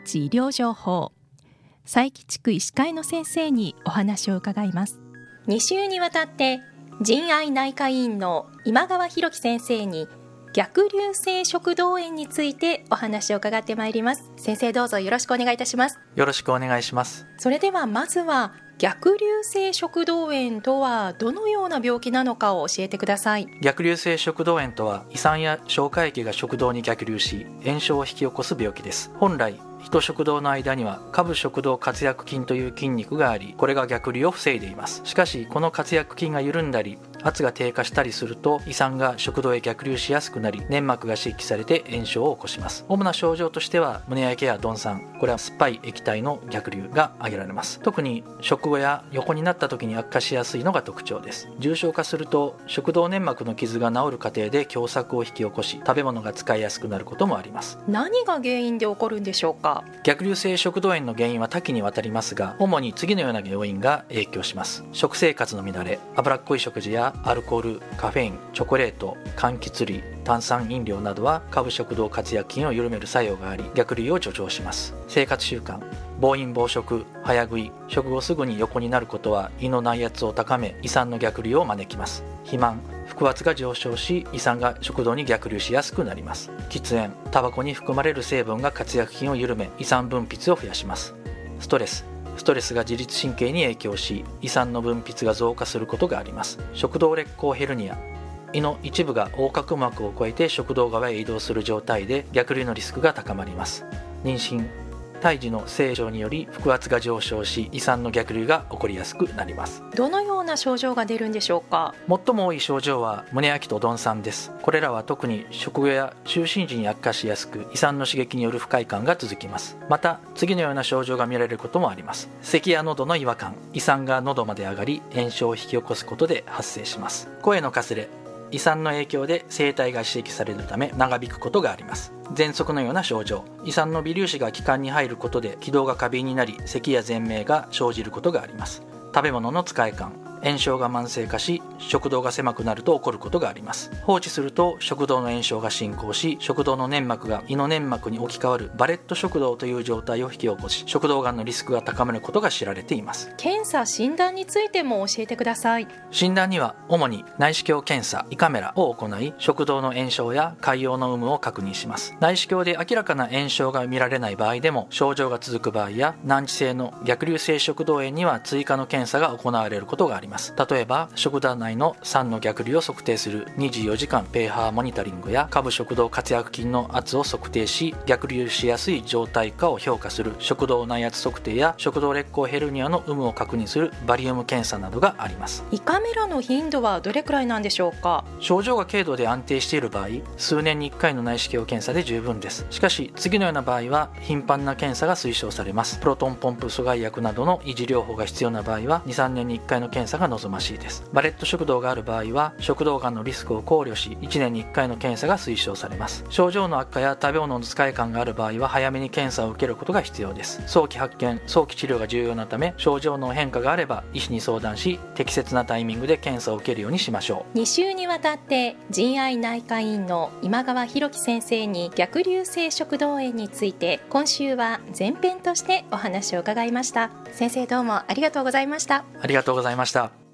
日医療情報、佐伯地区医師会の先生にお話を伺います。2週にわたって腎愛内科医院の今川博樹先生に逆流性食道炎についてお話を伺ってまいります。先生、どうぞよろしくお願いいたします。 よろしくお願いします。 それではまずは逆流性食道炎とはどのような病気なのかを教えてください。 逆流性食道炎とは、胃酸や消化液が食道に逆流し炎症を引き起こす病気です。本来胃と食道の間には下部食道括約筋という筋肉があり、これが逆流を防いでいます。しかしこの括約筋が緩んだり圧が低下したりすると、胃酸が食道へ逆流しやすくなり、粘膜が刺激されて炎症を起こします。主な症状としては胸焼けや鈍酸、これは酸っぱい液体の逆流が挙げられます。特に食後や横になった時に悪化しやすいのが特徴です。重症化すると食道粘膜の傷が治る過程で狭窄を引き起こし、食べ物が使いやすくなることもあります。 何が原因で起こるんでしょうか。 逆流性食道炎の原因は多岐にわたりますが、主に次のような要因が影響します。食生活の乱れ、脂っこい食事やアルコール、カフェイン、チョコレート、柑橘類、炭酸飲料などは下部食道括約筋を緩める作用があり、逆流を助長します。生活習慣、暴飲暴食、早食い、食後すぐに横になることは胃の内圧を高め、胃酸の逆流を招きます。肥満、腹圧が上昇し胃酸が食道に逆流しやすくなります。喫煙、タバコに含まれる成分が括約筋を緩め、胃酸分泌を増やします。ストレスが自律神経に影響し、胃酸の分泌が増加することがあります。食道裂孔ヘルニア、胃の一部が横隔膜を越えて食道側へ移動する状態で逆流のリスクが高まります。妊娠、胎児の成長により腹圧が上昇し胃酸の逆流が起こりやすくなります。 どのような症状が出るんでしょうか。 最も多い症状は胸焼きと鈍酸です。これらは特に食後や就寝時に悪化しやすく、胃酸の刺激による不快感が続きます。また次のような症状が見られることもあります。咳や喉の違和感、胃酸が喉まで上がり炎症を引き起こすことで発生します。声のかすれ、胃酸の影響で声帯が刺激されるため長引くことがあります。喘息のような症状、胃酸の微粒子が気管に入ることで気道が過敏になり、咳や喘鳴が生じることがあります。食べ物の不快感、炎症が慢性化し食道が狭くなると起こることがあります。放置すると食道の炎症が進行し、食道の粘膜が胃の粘膜に置き換わるバレット食道という状態を引き起こし、食道がんのリスクが高まることが知られています。 検査診断についても教えてください。 診断には主に内視鏡検査、胃カメラを行い、食道の炎症や潰瘍の有無を確認します。内視鏡で明らかな炎症が見られない場合でも、症状が続く場合や難治性の逆流性食道炎には追加の検査が行われることがあります。例えば食道内の酸の逆流を測定する24時間ペーハーモニタリングや、下部食道括約筋の圧を測定し逆流しやすい状態かを評価する食道内圧測定や、食道裂孔ヘルニアの有無を確認するバリウム検査などがあります。 胃カメラの頻度はどれくらいなんでしょうか。 症状が軽度で安定している場合、数年に1回の内視鏡検査で十分です。しかし次のような場合は頻繁な検査が推奨されます。プロトンポンプ阻害薬などの維持療法が必要な場合は 2,3 年に1回の検査が望ましいです。バレット食道がある場合は食道がんのリスクを考慮し1年に1回の検査が推奨されます。症状の悪化や食べ物の不快感がある場合は早めに検査を受けることが必要です。早期発見、早期治療が重要なため、症状の変化があれば医師に相談し適切なタイミングで検査を受けるようにしましょう。 2週にわたって腎愛内科医院の今川博樹先生に逆流性食道炎について、今週は前編としてお話を伺いました。先生、どうもありがとうございました。 ありがとうございました。